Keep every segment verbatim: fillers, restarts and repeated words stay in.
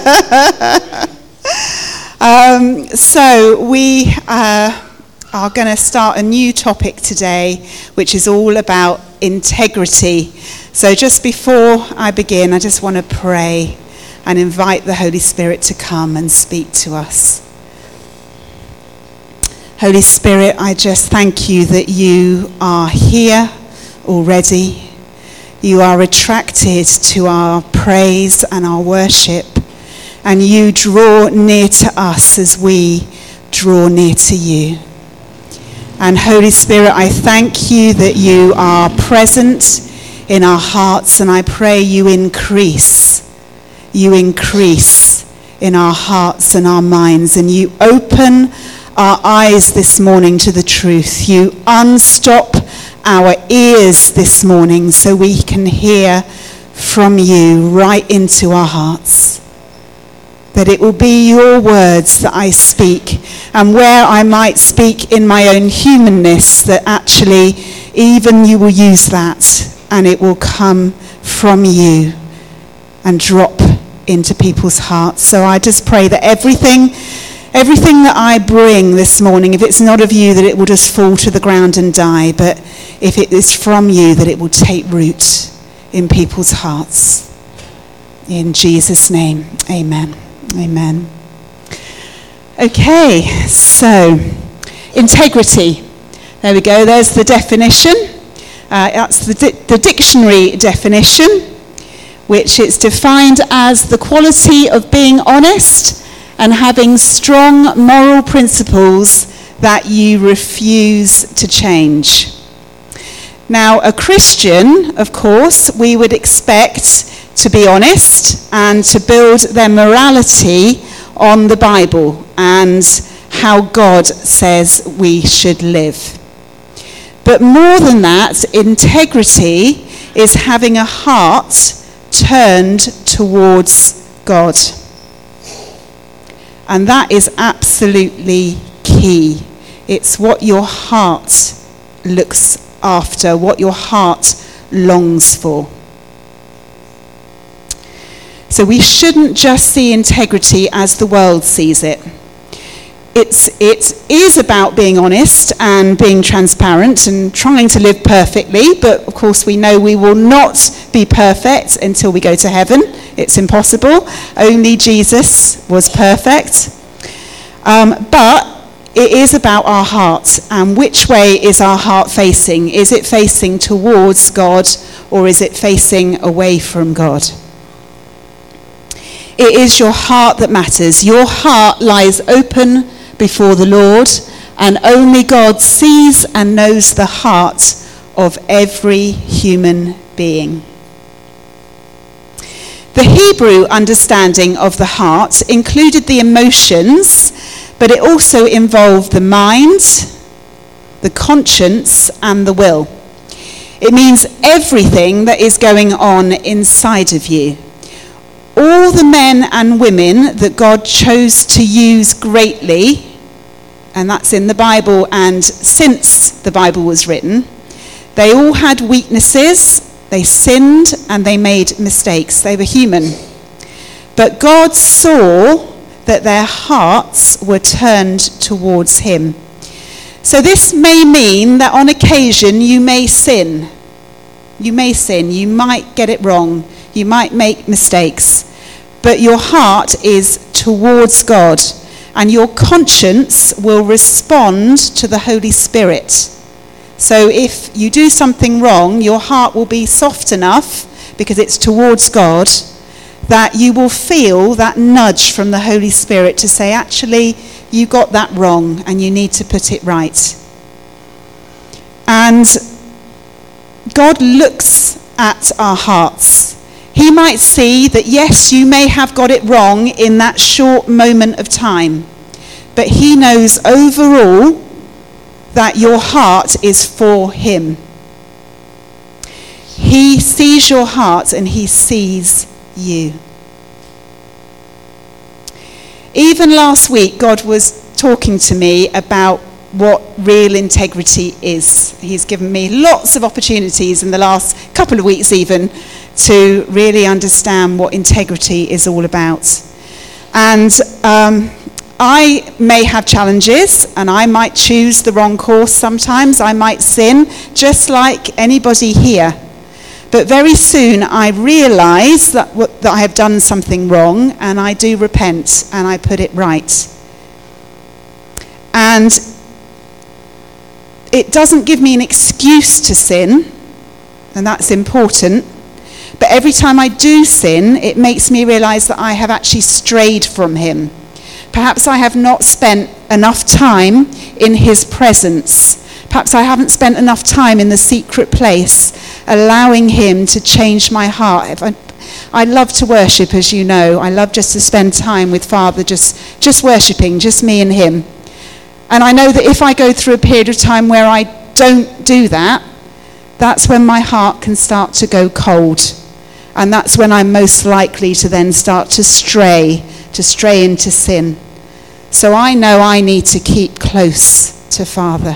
um, so we uh, are going to start a new topic today, which is all about integrity. So just before I begin, I just want to pray and invite the Holy Spirit to come and speak to us. Holy Spirit, I just thank you that you are here already. You are attracted to our praise and our worship, and you draw near to us as we draw near to you. And Holy Spirit, I thank you that you are present in our hearts, and I pray you increase, you increase in our hearts and our minds, and you open our eyes this morning to the truth. You unstop our ears this morning so we can hear from you right into our hearts. That it will be your words that I speak, and where I might speak in my own humanness, that actually even you will use that and it will come from you and drop into people's hearts. So I just pray that everything Everything that I bring this morning, if it's not of you, that it will just fall to the ground and die. But if it is from you, that it will take root in people's hearts. In Jesus' name, amen. Amen. Okay, so integrity. There we go. There's the definition. Uh, that's the, di- the dictionary definition, which is defined as the quality of being honest and having strong moral principles that you refuse to change. Now, a Christian, of course, we would expect to be honest and to build their morality on the Bible and how God says we should live. But more than that, integrity is having a heart turned towards God. And that is absolutely key. It's what your heart looks after, what your heart longs for. So we shouldn't just see integrity as the world sees it. It's, it is about being honest and being transparent and trying to live perfectly, but of course we know we will not be perfect until we go to heaven. It's impossible. Only Jesus was perfect. Um, but it is about our heart, and which way is our heart facing? Is it facing towards God, or is it facing away from God? It is your heart that matters. Your heart lies open before the Lord, and only God sees and knows the heart of every human being. The Hebrew understanding of the heart included the emotions, but it also involved the mind, the conscience, and the will. It means everything that is going on inside of you. All the men and women that God chose to use greatly, and that's in the Bible and since the Bible was written, they all had weaknesses. They sinned and they made mistakes. They were human. But God saw that their hearts were turned towards him. So this may mean that on occasion you may sin. You may sin. You might get it wrong. You might make mistakes. But your heart is towards God, and your conscience will respond to the Holy Spirit. So if you do something wrong, your heart will be soft enough, because it's towards God, that you will feel that nudge from the Holy Spirit to say, actually, you got that wrong and you need to put it right. And God looks at our hearts. He might see that, yes, you may have got it wrong in that short moment of time, but he knows overall that your heart is for him. He sees your heart and he sees you. Even last week, God was talking to me about what real integrity is. He's given me lots of opportunities in the last couple of weeks even to really understand what integrity is all about. And um, I may have challenges, and I might choose the wrong course sometimes. I might sin, just like anybody here. But very soon I realise that, that I have done something wrong, and I do repent, and I put it right. And it doesn't give me an excuse to sin, and that's important. But every time I do sin, it makes me realise that I have actually strayed from him. Perhaps I have not spent enough time in his presence. Perhaps I haven't spent enough time in the secret place, allowing him to change my heart. I, I love to worship, as you know. I love just to spend time with Father, just, just worshipping, just me and him. And I know that if I go through a period of time where I don't do that, that's when my heart can start to go cold. And that's when I'm most likely to then start to stray, to stray into sin. So I know I need to keep close to Father.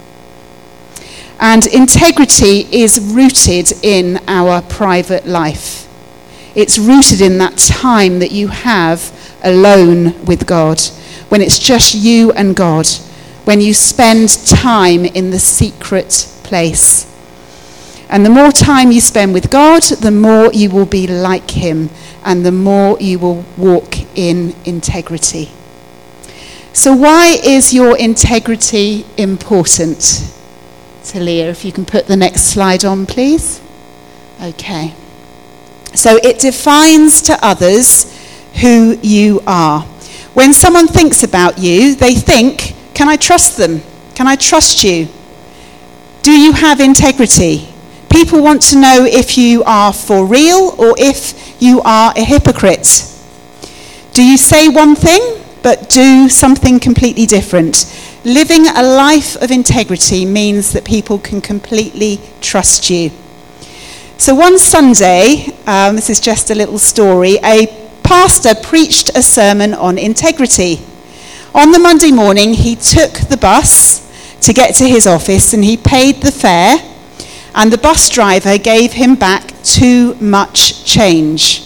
And integrity is rooted in our private life. It's rooted in that time that you have alone with God, when it's just you and God, when you spend time in the secret place. And the more time you spend with God, the more you will be like him, and the more you will walk in integrity. So why is your integrity important? Talia, if you can put the next slide on, please. Okay. So it defines to others who you are. When someone thinks about you, they think, can I trust them? Can I trust you? Do you have integrity? People want to know if you are for real or if you are a hypocrite. Do you say one thing but do something completely different? Living a life of integrity means that people can completely trust you. So one Sunday, um, this is just a little story, a pastor preached a sermon on integrity. On the Monday morning, he took the bus to get to his office and he paid the fare, and the bus driver gave him back too much change.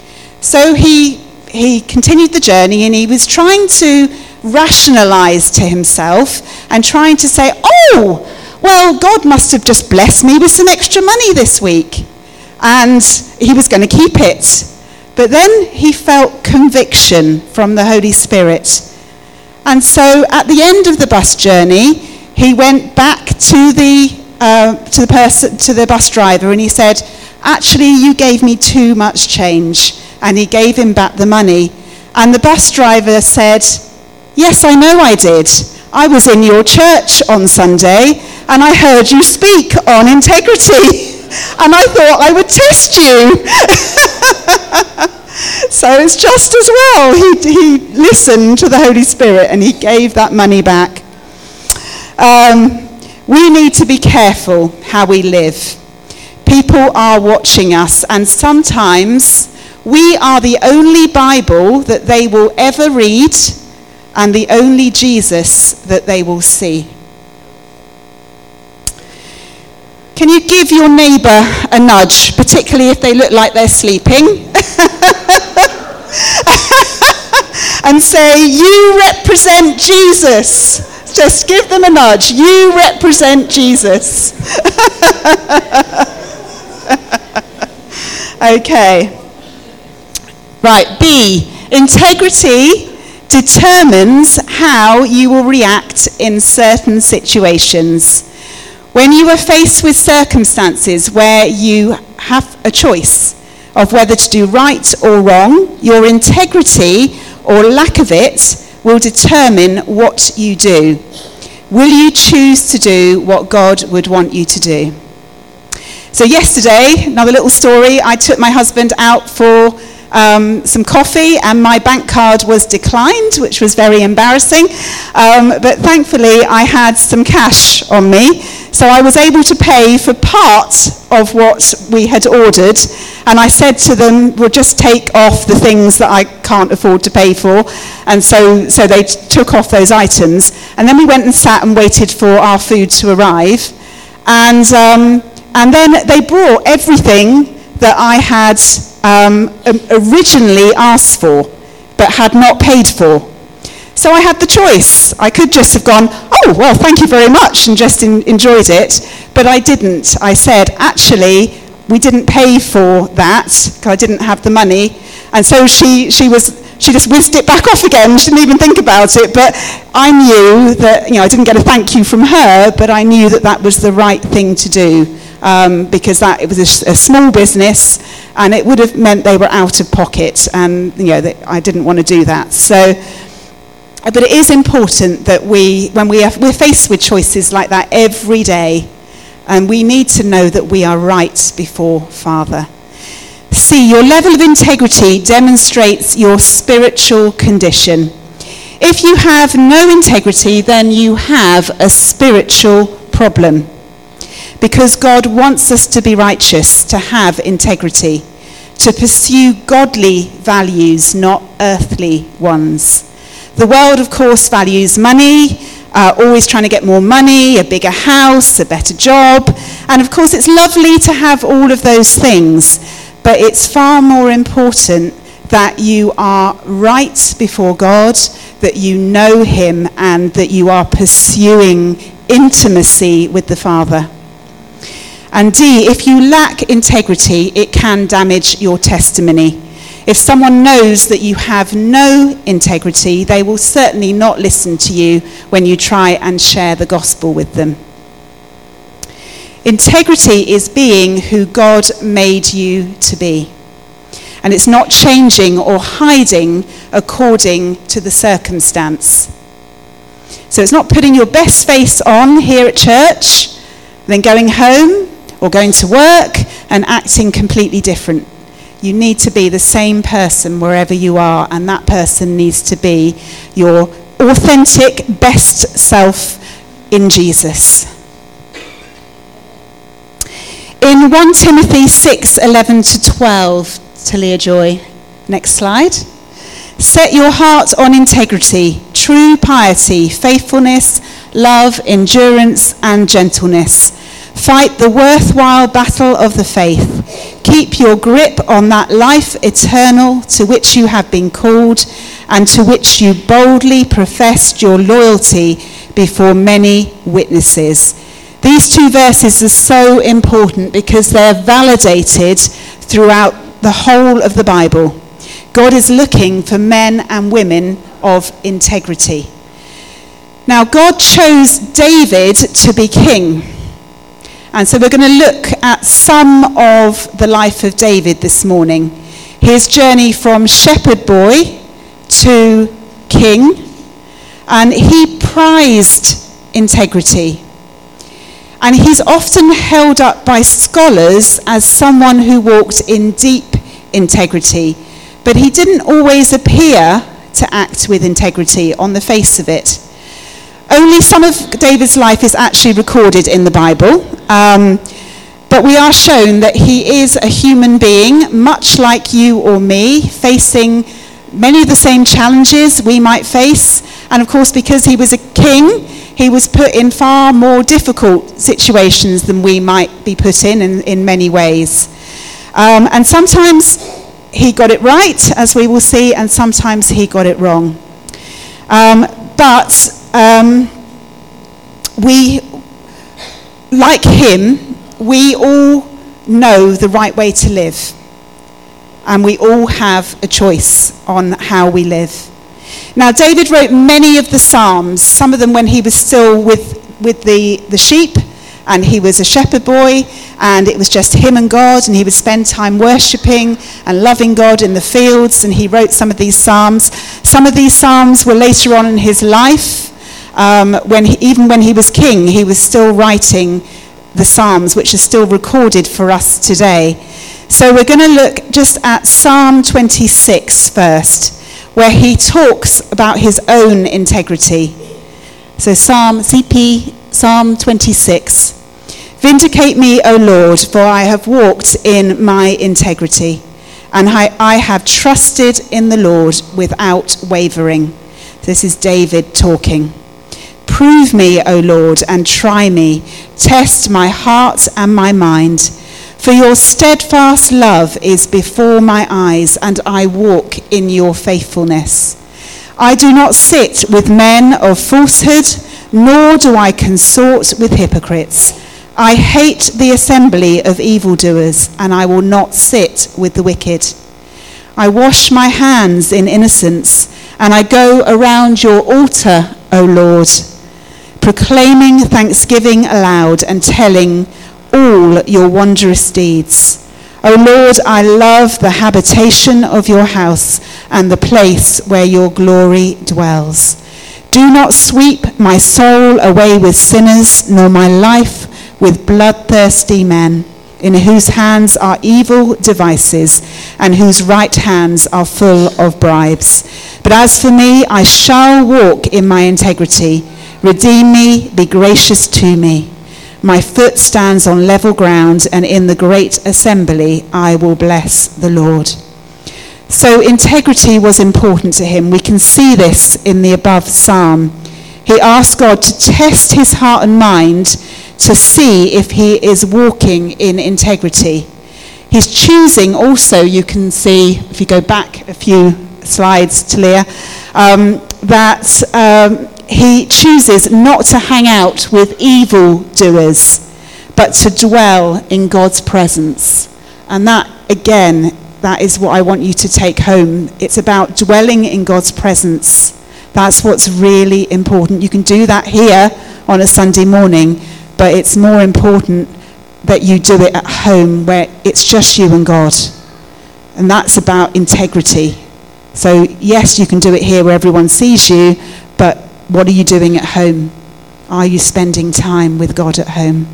So he he continued the journey, and he was trying to rationalize to himself and trying to say, oh, well, God must have just blessed me with some extra money this week, and he was going to keep it. But then he felt conviction from the Holy Spirit. And so at the end of the bus journey, he went back to the uh, to the person, to the bus driver, and he said, actually, you gave me too much change. And he gave him back the money. And the bus driver said, yes, I know I did. I was in your church on Sunday, and I heard you speak on integrity. And I thought I would test you. So it's just as well. He, he listened to the Holy Spirit, and he gave that money back. Um, we need to be careful how we live. People are watching us, and sometimes we are the only Bible that they will ever read, and the only Jesus that they will see. Can you give your neighbour a nudge, particularly if they look like they're sleeping? And say, you represent Jesus. Just give them a nudge. You represent Jesus. Okay. Right, B, integrity determines how you will react in certain situations. When you are faced with circumstances where you have a choice of whether to do right or wrong, your integrity or lack of it will determine what you do. Will you choose to do what God would want you to do? So yesterday, another little story, I took my husband out for Um, some coffee, and my bank card was declined, which was very embarrassing. Um, but thankfully, I had some cash on me, so I was able to pay for part of what we had ordered. And I said to them, "We'll just take off the things that I can't afford to pay for." And so, so they t- took off those items. And then we went and sat and waited for our food to arrive. And um, and then they brought everything that I had um, originally asked for. but had not paid for. So I had the choice. I could just have gone, oh, well, thank you very much, and just in, enjoyed it. But I didn't. I said, actually, we didn't pay for that, because I didn't have the money. And so she, she was, she just whizzed it back off again. She didn't even think about it. But I knew that, you know, I didn't get a thank you from her, but I knew that that was the right thing to do. Um, because that it was a, a small business, and it would have meant they were out of pocket, and you know that I didn't want to do that. So, but it is important that we, when we are, we're faced with choices like that every day, and we need to know that we are right before Father. See, your level of integrity demonstrates your spiritual condition. If you have no integrity, then you have a spiritual problem. Because God wants us to be righteous, to have integrity, to pursue godly values, not earthly ones. The world, of course, values money, uh, always trying to get more money, a bigger house, a better job. And of course, it's lovely to have all of those things, but it's far more important that you are right before God, that you know him, and that you are pursuing intimacy with the Father. And D, if you lack integrity, it can damage your testimony. If someone knows that you have no integrity, they will certainly not listen to you when you try and share the gospel with them. Integrity is being who God made you to be. And it's not changing or hiding according to the circumstance. So it's not putting your best face on here at church, then going home, or going to work and acting completely different. You need to be the same person wherever you are, and that person needs to be your authentic, best self in Jesus. In First Timothy six, eleven to twelve, Talia Joy, next slide. Set your heart on integrity, true piety, faithfulness, love, endurance, and gentleness. Fight the worthwhile battle of the faith. Keep your grip on that life eternal to which you have been called and to which you boldly professed your loyalty before many witnesses. These two verses are so important because they're validated throughout the whole of the Bible. God is looking for men and women of integrity. Now, God chose David to be king. And so we're going to look at some of the life of David this morning. His journey from shepherd boy to king. And he prized integrity. And he's often held up by scholars as someone who walked in deep integrity. But he didn't always appear to act with integrity on the face of it. Only some of David's life is actually recorded in the Bible, um, but we are shown that he is a human being, much like you or me, facing many of the same challenges we might face. And of course, because he was a king, he was put in far more difficult situations than we might be put in in, in many ways. Um, and sometimes he got it right, as we will see, and sometimes he got it wrong. Um, but Um, we, like him, we all know the right way to live. And we all have a choice on how we live. Now, David wrote many of the Psalms, some of them when he was still with, with the, the sheep, and he was a shepherd boy, and it was just him and God, and he would spend time worshipping and loving God in the fields, and he wrote some of these Psalms. Some of these Psalms were later on in his life. Um, when he, even when he was king, he was still writing the Psalms, which are still recorded for us today. So we're going to look just at Psalm twenty-six first, where he talks about his own integrity. So Psalm C P, Psalm twenty-six. Vindicate me, O Lord, for I have walked in my integrity, and I, I have trusted in the Lord without wavering. This is David talking. Prove me, O Lord, and try me. Test my heart and my mind. For your steadfast love is before my eyes, and I walk in your faithfulness. I do not sit with men of falsehood, nor do I consort with hypocrites. I hate the assembly of evildoers, and I will not sit with the wicked. I wash my hands in innocence, and I go around your altar, O Lord, proclaiming thanksgiving aloud and telling all your wondrous deeds. O Lord, I love the habitation of your house and the place where your glory dwells. Do not sweep my soul away with sinners, nor my life with bloodthirsty men, in whose hands are evil devices and whose right hands are full of bribes. But as for me, I shall walk in my integrity. Redeem me, be gracious to me. My foot stands on level ground, and in the great assembly I will bless the Lord. So integrity was important to him. We can see this in the above psalm. He asked God to test his heart and mind to see if he is walking in integrity. He's choosing also, you can see, if you go back a few slides to Leah, um, that um, he chooses not to hang out with evildoers, but to dwell in God's presence. And that, again, that is what I want you to take home. It's about dwelling in God's presence. That's what's really important. You can do that here on a Sunday morning, but it's more important that you do it at home where it's just you and God. And that's about integrity. So yes, you can do it here where everyone sees you, but what are you doing at home? Are you spending time with God at home?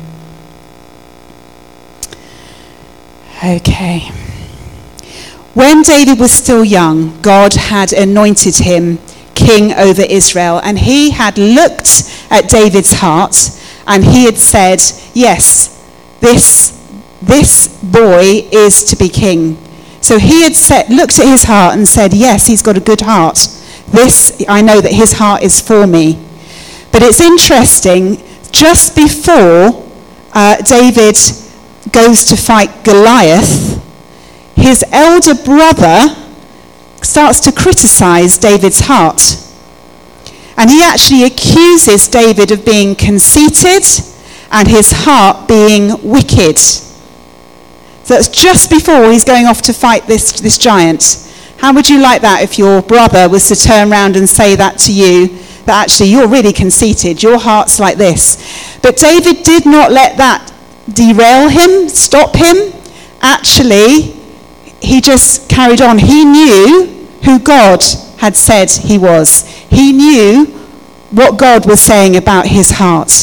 Okay. When David was still young, God had anointed him king over Israel, and he had looked at David's heart, and he had said, yes, this, this boy is to be king. So he had said, looked at his heart and said, yes, he's got a good heart. This, I know that his heart is for me. But it's interesting, just before uh, David goes to fight Goliath, his elder brother starts to criticize David's heart. And he actually accuses David of being conceited and his heart being wicked. So it's just before he's going off to fight this, this giant. How would you like that if your brother was to turn around and say that to you, that actually you're really conceited, your heart's like this? But David did not let that derail him, stop him. Actually, he just carried on. He knew who God had said he was. He knew what God was saying about his heart.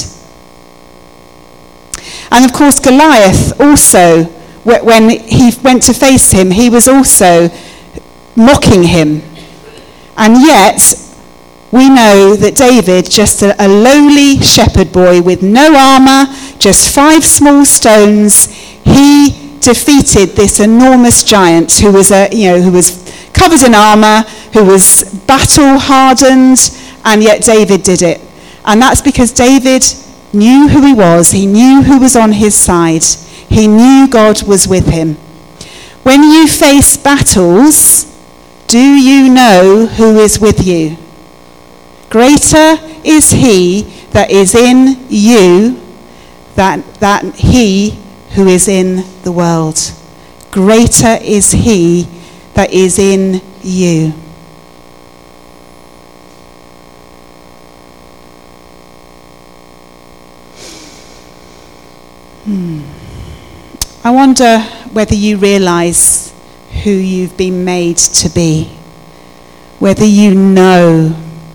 And of course, Goliath also, when he went to face him, he was also mocking him. And yet, we know that David, just a, a lowly shepherd boy with no armor, just five small stones, he defeated this enormous giant who was a, you know, who was covered in armor, who was battle hardened, and yet David did it. And that's because David knew who he was. He knew who was on his side. He knew God was with him. When you face battles, do you know who is with you? Greater is he that is in you than, than he who is in the world. Greater is he that is in you. Hmm. I wonder whether you realize who you've been made to be, whether you know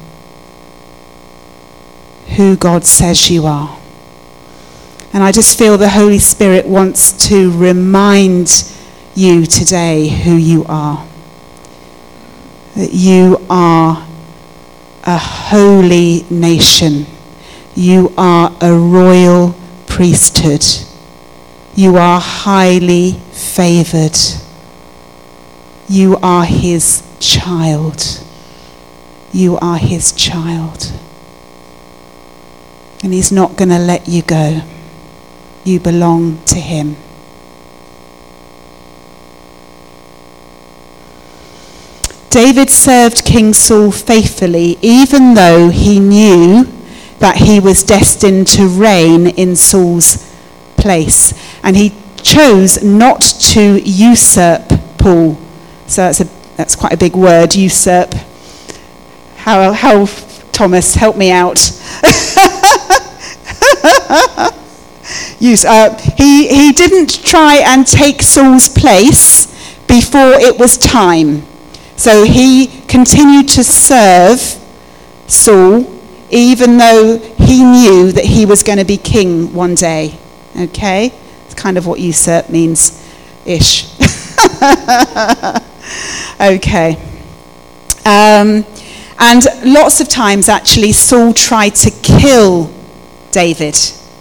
who God says you are. And I just feel the Holy Spirit wants to remind you today who you are. That you are a holy nation. You are a royal priesthood. You are highly favored. You are his child. You are his child. And he's not going to let you go. You belong to him. David served King Saul faithfully, even though he knew that he was destined to reign in Saul's place. And he chose not to usurp Paul. So that's a that's quite a big word, usurp. How, how Thomas, help me out. Use, uh, he, he didn't try and take Saul's place before it was time. So he continued to serve Saul, even though he knew that he was going to be king one day. Okay? It's kind of what usurp means-ish. Okay. Um, and lots of times, actually, Saul tried to kill David.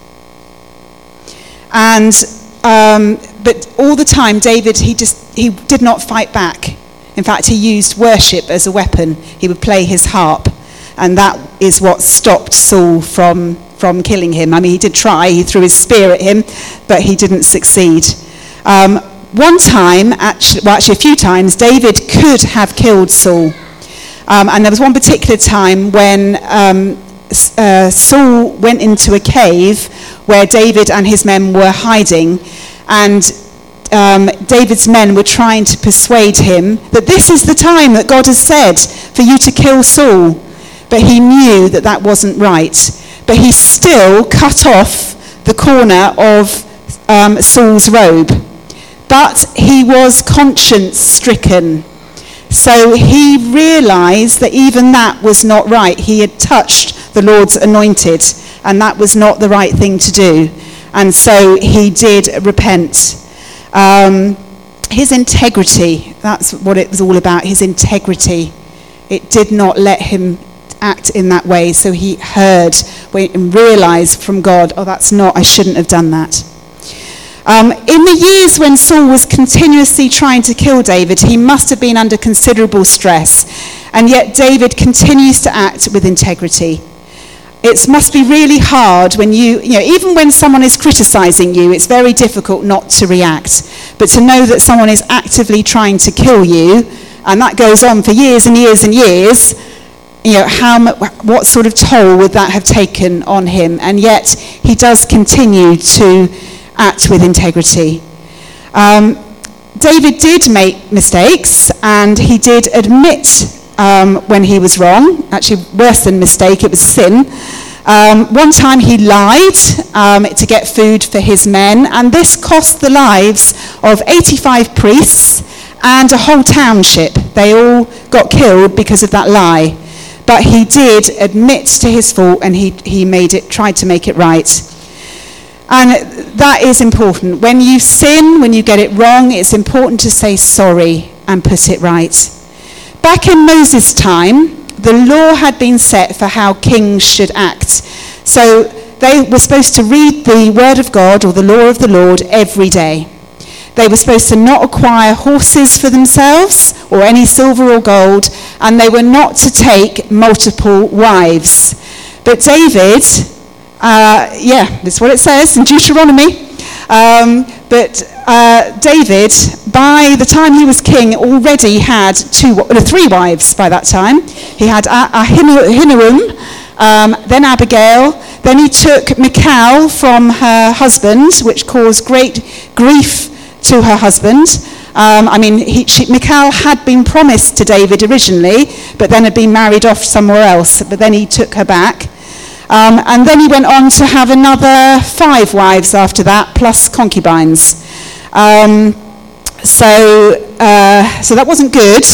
And um, but all the time, David, he just he did not fight back. In fact, he used worship as a weapon. He would play his harp, and that is what stopped Saul from from killing him. I mean, he did try. He threw his spear at him, but he didn't succeed. Um, one time, actually, well, actually a few times, David could have killed Saul. Um, and there was one particular time when um, uh, Saul went into a cave where David and his men were hiding, and um, David's men were trying to persuade him that this is the time that God has said for you to kill Saul. But he knew that that wasn't right. But he still cut off the corner of um, Saul's robe. But he was conscience-stricken. So he realized that even that was not right. He had touched the Lord's anointed, and that was not the right thing to do. And so he did repent. Um, his integrity, that's what it was all about, his integrity. It did not let him act in that way. So he heard and realized from God, oh, that's not, I shouldn't have done that. Um, in the years when Saul was continuously trying to kill David, he must have been under considerable stress. And yet David continues to act with integrity. It must be really hard when you, you know, even when someone is criticizing you, it's very difficult not to react. But to know that someone is actively trying to kill you, and that goes on for years and years and years, you know, how, what sort of toll would that have taken on him? And yet he does continue to act with integrity. Um, David did make mistakes, and he did admit um, when he was wrong. Actually, worse than mistake, it was sin. Um, one time he lied um, to get food for his men, and this cost the lives of eighty-five priests and a whole township. They all got killed because of that lie. But he did admit to his fault, and he, he made it, tried to make it right. And that is important. When you sin, when you get it wrong, it's important to say sorry and put it right. Back in Moses' time, the law had been set for how kings should act. So they were supposed to read the word of God or the law of the Lord every day. They were supposed to not acquire horses for themselves or any silver or gold, and they were not to take multiple wives. But David, uh, yeah, that's what it says in Deuteronomy. Um, but uh, David, by the time he was king, already had two, uh, three wives by that time. He had Ahinoam, um, then Abigail. Then he took Michal from her husband, which caused great grief to her husband. Um, I mean, he, she, Michal had been promised to David originally, but then had been married off somewhere else. But then he took her back. Um, and then he went on to have another five wives after that, plus concubines. Um, so, uh, so that wasn't good.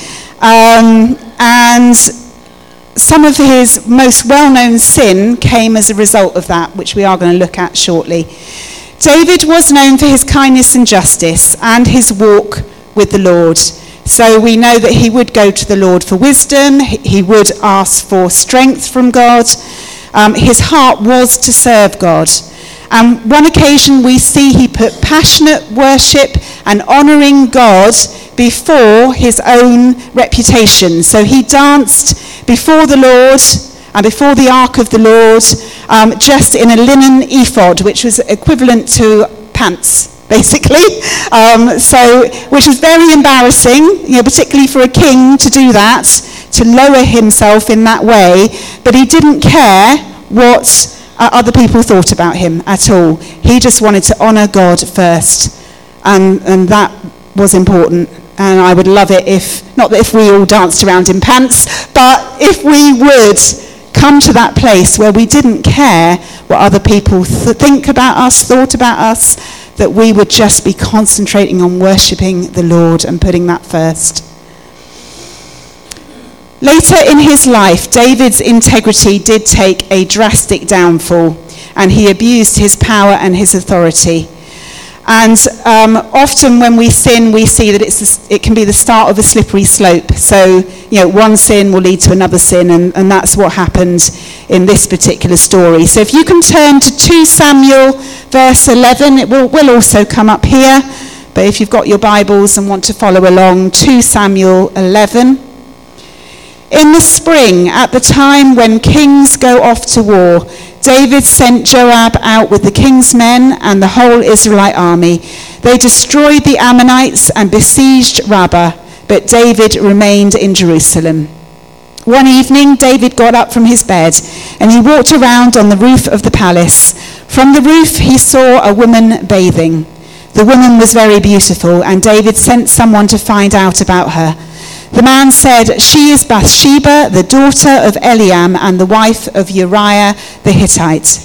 Um, and some of his most well-known sin came as a result of that, which we are going to look at shortly. David was known for his kindness and justice and his walk with the Lord. So we know that he would go to the Lord for wisdom. He would ask for strength from God. Um, his heart was to serve God. And one occasion we see he put passionate worship and honouring God before his own reputation. So he danced before the Lord and before the ark of the Lord, um, just in a linen ephod, which was equivalent to pants. basically. Um, so, which was very embarrassing, you know, particularly for a king to do that, to lower himself in that way. But he didn't care what uh, other people thought about him at all. He just wanted to honour God first, and and that was important. And I would love it if, not that if we all danced around in pants, but if we would come to that place where we didn't care what other people th- think about us, thought about us, that we would just be concentrating on worshipping the Lord and putting that first. Later in his life, David's integrity did take a drastic downfall, and he abused his power and his authority. And um, often when we sin, we see that it's it can be the start of a slippery slope. So, you know, one sin will lead to another sin, and, and that's what happened in this particular story. So if you can turn to Second Samuel verse eleven, it will, will also come up here. But if you've got your Bibles and want to follow along, Second Samuel eleven. In the spring, at the time when kings go off to war, David sent Joab out with the king's men and the whole Israelite army. They destroyed the Ammonites and besieged Rabbah, but David remained in Jerusalem. One evening, David got up from his bed, and he walked around on the roof of the palace. From the roof, he saw a woman bathing. The woman was very beautiful, and David sent someone to find out about her. The man said, "She is Bathsheba, the daughter of Eliam and the wife of Uriah the Hittite."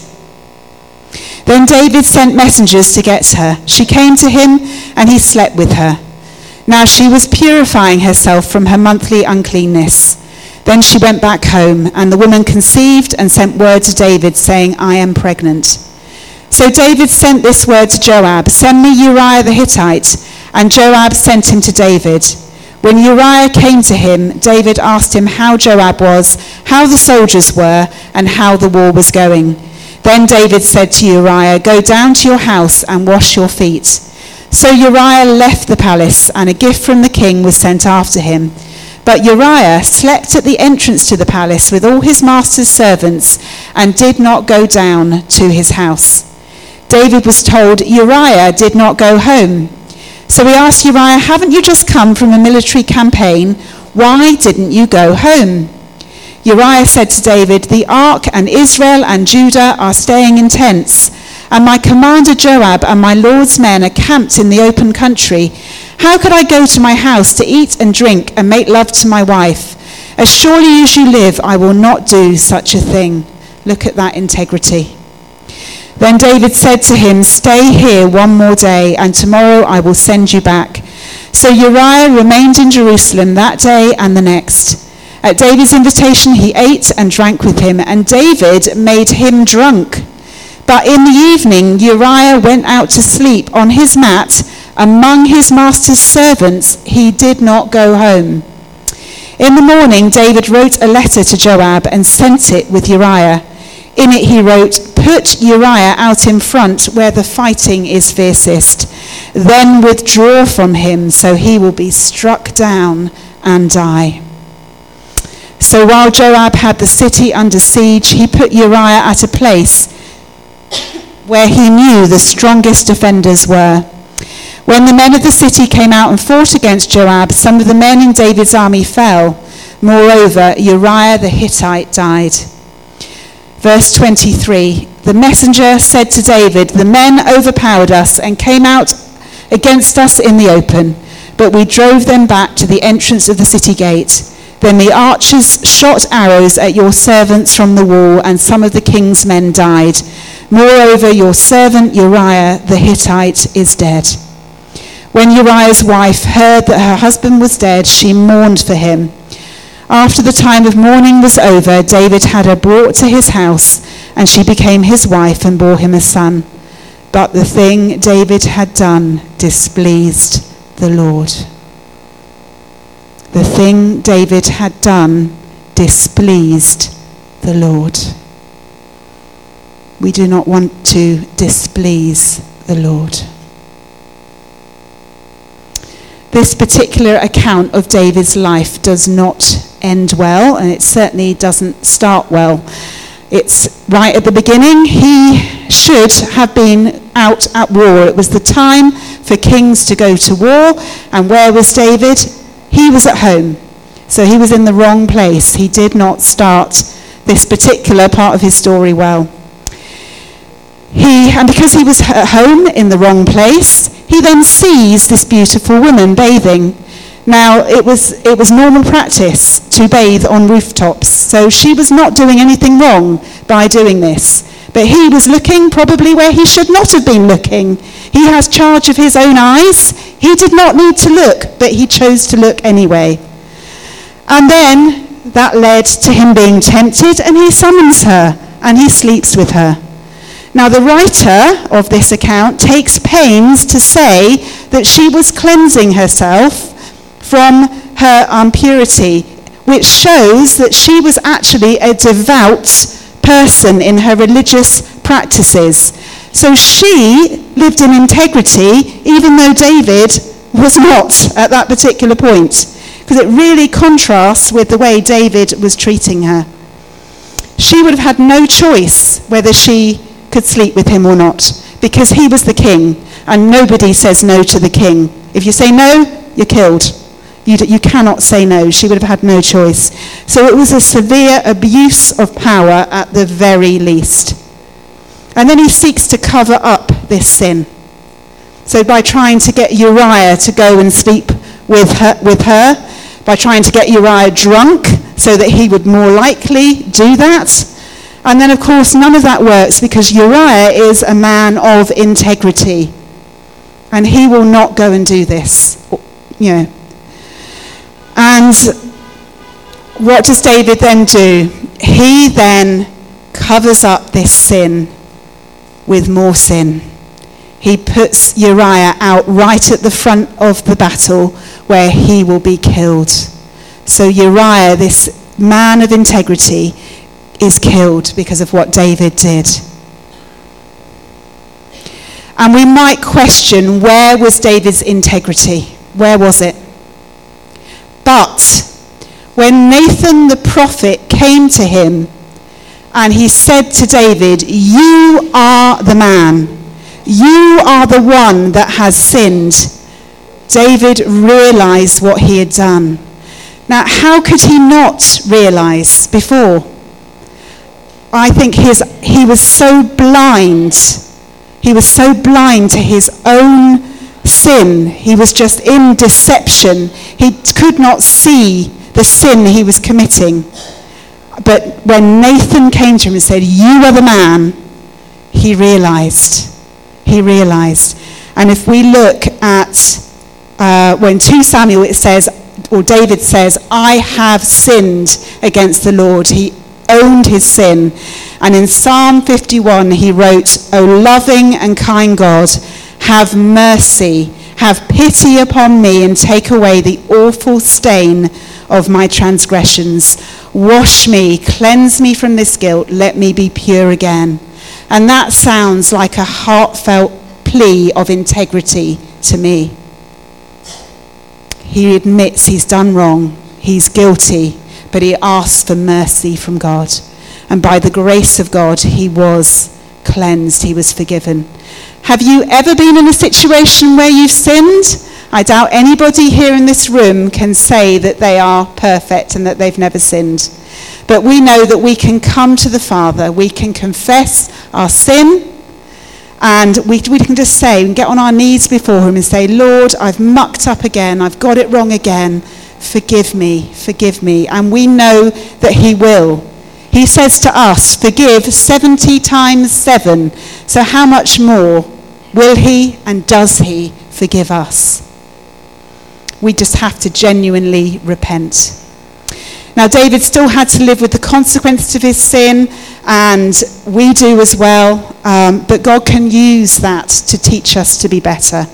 Then David sent messengers to get her. She came to him, and he slept with her. Now she was purifying herself from her monthly uncleanness. Then she went back home, and the woman conceived and sent word to David, saying, "I am pregnant." So David sent this word to Joab, "Send me Uriah the Hittite." And Joab sent him to David. When Uriah came to him, David asked him how Joab was, how the soldiers were, and how the war was going. Then David said to Uriah, "Go down to your house and wash your feet." So Uriah left the palace, and a gift from the king was sent after him. But Uriah slept at the entrance to the palace with all his master's servants, and did not go down to his house. David was told Uriah did not go home. So he asked Uriah, "Haven't you just come from a military campaign? Why didn't you go home?" Uriah said to David, "The ark and Israel and Judah are staying in tents, and my commander Joab and my lord's men are camped in the open country. How could I go to my house to eat and drink and make love to my wife? As surely as you live, I will not do such a thing." Look at that integrity. Then David said to him, "Stay here one more day, and tomorrow I will send you back." So Uriah remained in Jerusalem that day and the next. At David's invitation, he ate and drank with him, and David made him drunk. But in the evening, Uriah went out to sleep on his mat among his master's servants. He did not go home. In the morning, David wrote a letter to Joab and sent it with Uriah. In it he wrote, "Put Uriah out in front where the fighting is fiercest. Then withdraw from him, so he will be struck down and die." So while Joab had the city under siege, he put Uriah at a place where he knew the strongest defenders were. When the men of the city came out and fought against Joab, some of the men in David's army fell. Moreover, Uriah the Hittite died. Verse twenty-three, the messenger said to David, "The men overpowered us and came out against us in the open, but we drove them back to the entrance of the city gate. Then the archers shot arrows at your servants from the wall, and some of the king's men died. Moreover, your servant Uriah the Hittite is dead." When Uriah's wife heard that her husband was dead, she mourned for him. After the time of mourning was over, David had her brought to his house, and she became his wife and bore him a son. But the thing David had done displeased the Lord. The thing David had done displeased the Lord. We do not want to displease the Lord. This particular account of David's life does not end well, and it certainly doesn't start well. It's right at the beginning. He should have been out at war. It was the time for kings to go to war. And where was David? He was at home. So he was in the wrong place. He did not start this particular part of his story well. He, and because he was at home in the wrong place, he then sees this beautiful woman bathing. Now, it was it was normal practice to bathe on rooftops, so she was not doing anything wrong by doing this. But he was looking probably where he should not have been looking. He has charge of his own eyes. He did not need to look, but he chose to look anyway. And then that led to him being tempted, and he summons her, and he sleeps with her. Now, the writer of this account takes pains to say that she was cleansing herself from her impurity, which shows that she was actually a devout person in her religious practices. So she lived in integrity, even though David was not at that particular point, because it really contrasts with the way David was treating her. She would have had no choice whether she could sleep with him or not, because he was the king, and nobody says no to the king. If you say no, you're killed. You, you cannot say no. She would have had no choice. So it was a severe abuse of power at the very least. And then he seeks to cover up this sin. So by trying to get Uriah to go and sleep with her, with her, by trying to get Uriah drunk so that he would more likely do that. And then, of course, none of that works because Uriah is a man of integrity. And he will not go and do this. You know. And what does David then do? He then covers up this sin with more sin. He puts Uriah out right at the front of the battle where he will be killed. So Uriah, this man of integrity, is killed because of what David did. And we might question, where was David's integrity? Where was it? But when Nathan the prophet came to him and he said to David, "You are the man. You are the one that has sinned," David realized what he had done. Now, how could he not realize before? I think his, he was so blind. He was so blind to his own sin. He was just in deception. He could not see the sin he was committing. But when Nathan came to him and said, "You are the man," he realized. He realized. And if we look at uh, when Second Samuel, it says, or David says, "I have sinned against the Lord." He owned his sin. And in Psalm fifty-one, he wrote, "O loving and kind God, have mercy, have pity upon me, and take away the awful stain of my transgressions. Wash me, cleanse me from this guilt, let me be pure again." And that sounds like a heartfelt plea of integrity to me. He admits he's done wrong, he's guilty, but he asks for mercy from God. And by the grace of God, he was cleansed, he was forgiven. Have you ever been in a situation where you've sinned? I doubt anybody here in this room can say that they are perfect and that they've never sinned. But we know that we can come to the Father, we can confess our sin, and we, we can just say, we can get on our knees before him and say, "Lord, I've mucked up again, I've got it wrong again, forgive me, forgive me." And we know that he will. He says to us, "Forgive seventy times seven. So how much more will he and does he forgive us? We just have to genuinely repent. Now, David still had to live with the consequences of his sin, and we do as well, um, but God can use that to teach us to be better.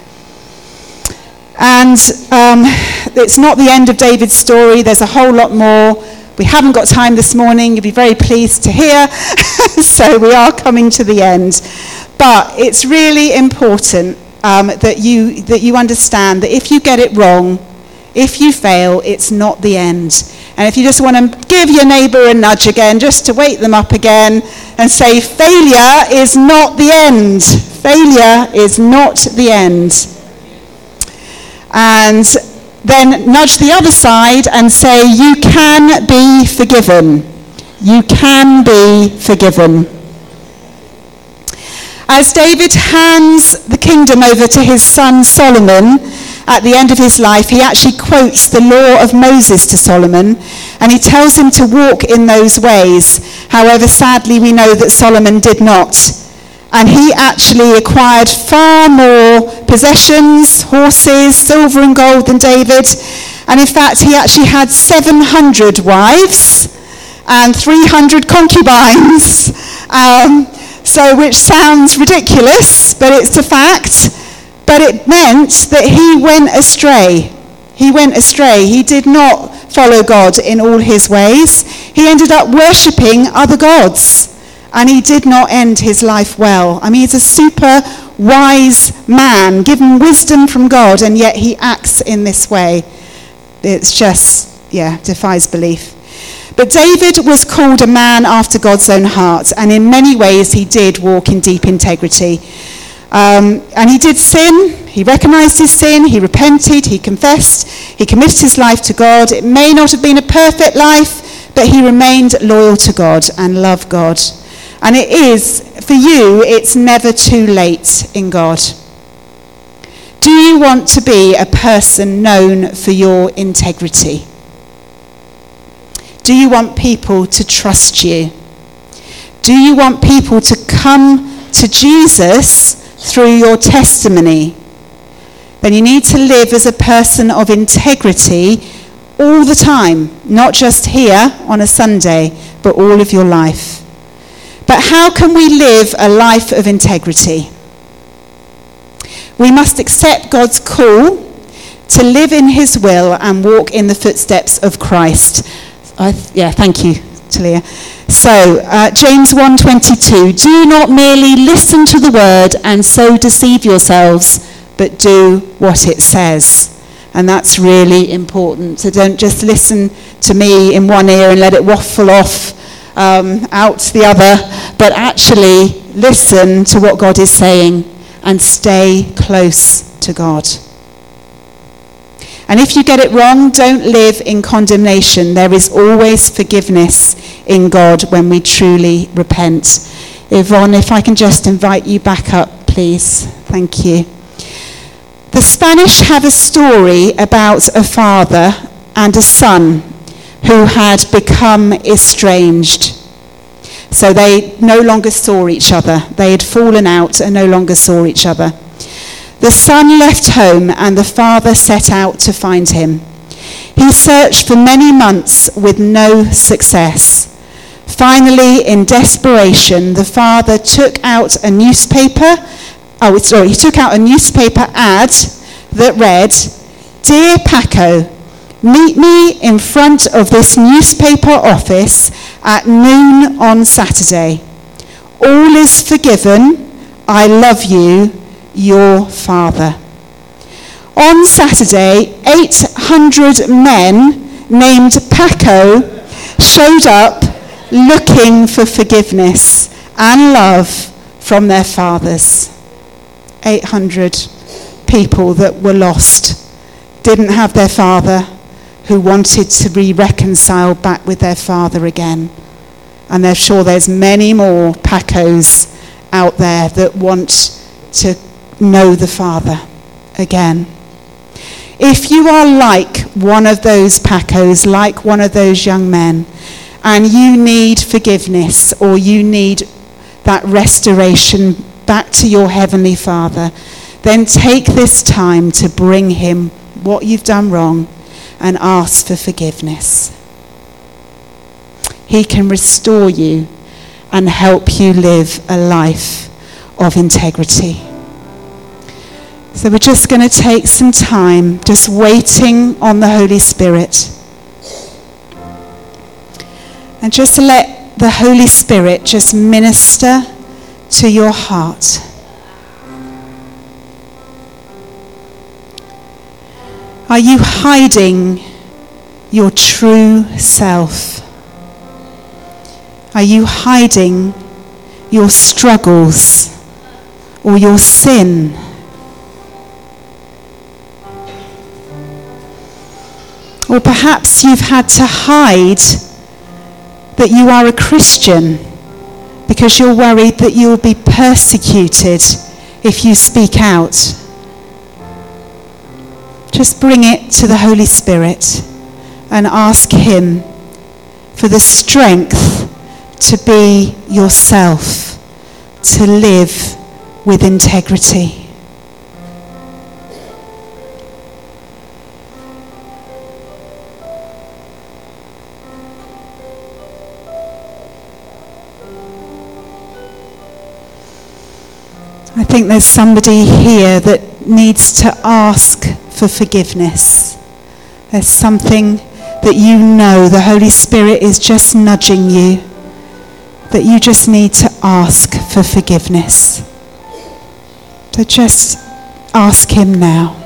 And um, it's not the end of David's story. There's a whole lot more. We haven't got time this morning. You'll be very pleased to hear. So we are coming to the end. But it's really important um, that you that you understand that if you get it wrong, if you fail, it's not the end. And if you just want to give your neighbour a nudge again, just to wake them up again and say, failure is not the end. Failure is not the end. And then nudge the other side and say, you can be forgiven. You can be forgiven. As David hands the kingdom over to his son Solomon at the end of his life, he actually quotes the law of Moses to Solomon, and he tells him to walk in those ways. However, sadly, we know that Solomon did not. And he actually acquired far more possessions, horses, silver and gold than David. And in fact, he actually had seven hundred wives and three hundred concubines. Um, so, which sounds ridiculous, but it's a fact. But it meant that he went astray. He went astray. He did not follow God in all his ways. He ended up worshipping other gods. And he did not end his life well. I mean, he's a super wise man, given wisdom from God, and yet he acts in this way. It's just, yeah, defies belief. But David was called a man after God's own heart, and in many ways he did walk in deep integrity. Um, and he did sin. He recognized his sin. He repented. He confessed. He committed his life to God. It may not have been a perfect life, but he remained loyal to God and loved God. And it is, for you, it's never too late in God. Do you want to be a person known for your integrity? Do you want people to trust you? Do you want people to come to Jesus through your testimony? Then you need to live as a person of integrity all the time, not just here on a Sunday, but all of your life. But how can we live a life of integrity? We must accept God's call to live in his will and walk in the footsteps of Christ. I th- yeah, thank you, Talia. So, uh, James one twenty-two, do not merely listen to the word and so deceive yourselves, but do what it says. And that's really important. So don't just listen to me in one ear and let it waffle off Um, out the other, but actually listen to what God is saying and stay close to God. And if you get it wrong, don't live in condemnation. There is always forgiveness in God when we truly repent. Yvonne, if I can just invite you back up, please. Thank you. The Spanish have a story about a father and a son who had become estranged. So they no longer saw each other. They had fallen out and no longer saw each other. The son left home and the father set out to find him. He searched for many months with no success. Finally, in desperation, the father took out a newspaper, oh sorry, he took out a newspaper ad that read, "Dear Paco, meet me in front of this newspaper office at noon on Saturday. All is forgiven. I love you, your father." On Saturday, eight hundred men named Paco showed up looking for forgiveness and love from their fathers. eight hundred people that were lost, didn't have their father, who wanted to be reconciled back with their father again. And they're sure there's many more Pacos out there that want to know the Father again. If you are like one of those Pacos, like one of those young men, and you need forgiveness or you need that restoration back to your Heavenly Father, then take this time to bring him what you've done wrong and ask for forgiveness. He can restore you and help you live a life of integrity. So we're just going to take some time just waiting on the Holy Spirit. And just let the Holy Spirit just minister to your heart. Are you hiding your true self? Are you hiding your struggles or your sin? Or perhaps you've had to hide that you are a Christian because you're worried that you'll be persecuted if you speak out. Just bring it to the Holy Spirit and ask him for the strength to be yourself, to live with integrity. I think there's somebody here that needs to ask for forgiveness. There's something that you know the Holy Spirit is just nudging you, that you just need to ask for forgiveness. So just ask him now.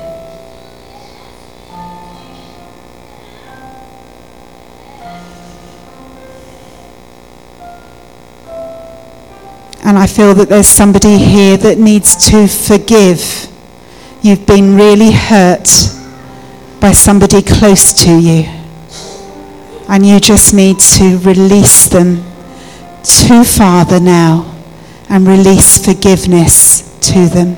And I feel that there's somebody here that needs to forgive. You've been really hurt by somebody close to you. And you just need to release them to Father now and release forgiveness to them.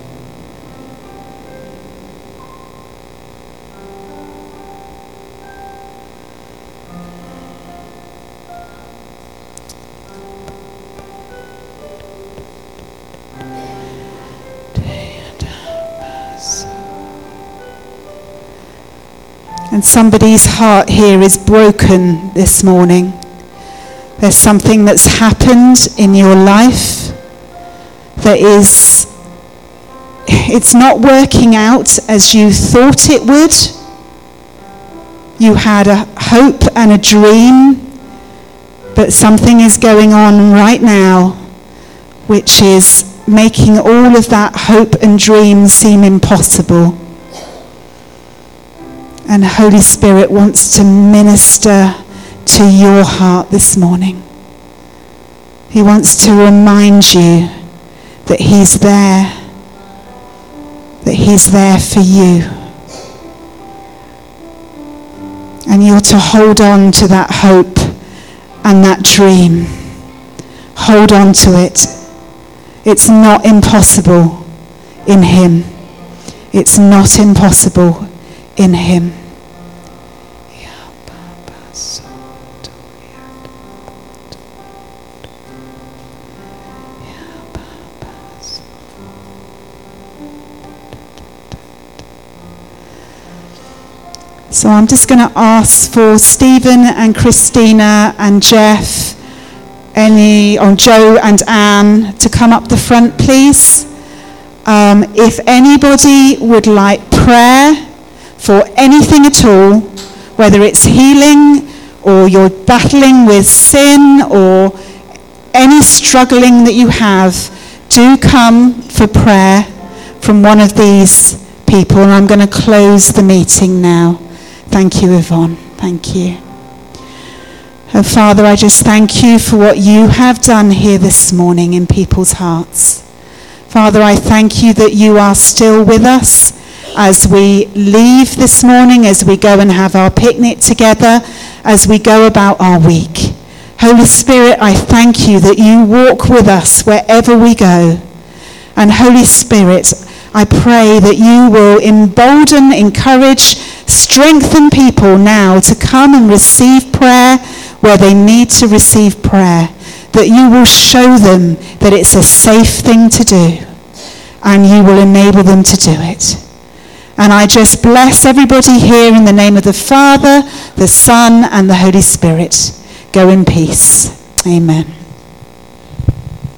And somebody's heart here is broken this morning. There's something that's happened in your life that is, it's not working out as you thought it would. You had a hope and a dream, but something is going on right now which is making all of that hope and dream seem impossible. And Holy Spirit wants to minister to your heart this morning. He wants to remind you that he's there, that he's there for you. And you're to hold on to that hope and that dream. Hold on to it. It's not impossible in him. It's not impossible in him. So I'm just going to ask for Stephen and Christina and Jeff, any, or Joe and Anne to come up the front, please. Um, if anybody would like prayer for anything at all, whether it's healing or you're battling with sin or any struggling that you have, do come for prayer from one of these people. And I'm going to close the meeting now. Thank you, Yvonne. Thank you. Oh, Father, I just thank you for what you have done here this morning in people's hearts. Father, I thank you that you are still with us as we leave this morning, as we go and have our picnic together, as we go about our week. Holy Spirit, I thank you that you walk with us wherever we go. And Holy Spirit, I pray that you will embolden, encourage, strengthen people now to come and receive prayer where they need to receive prayer. That you will show them that it's a safe thing to do, and you will enable them to do it. And I just bless everybody here in the name of the Father, the Son, and the Holy Spirit. Go in peace. Amen.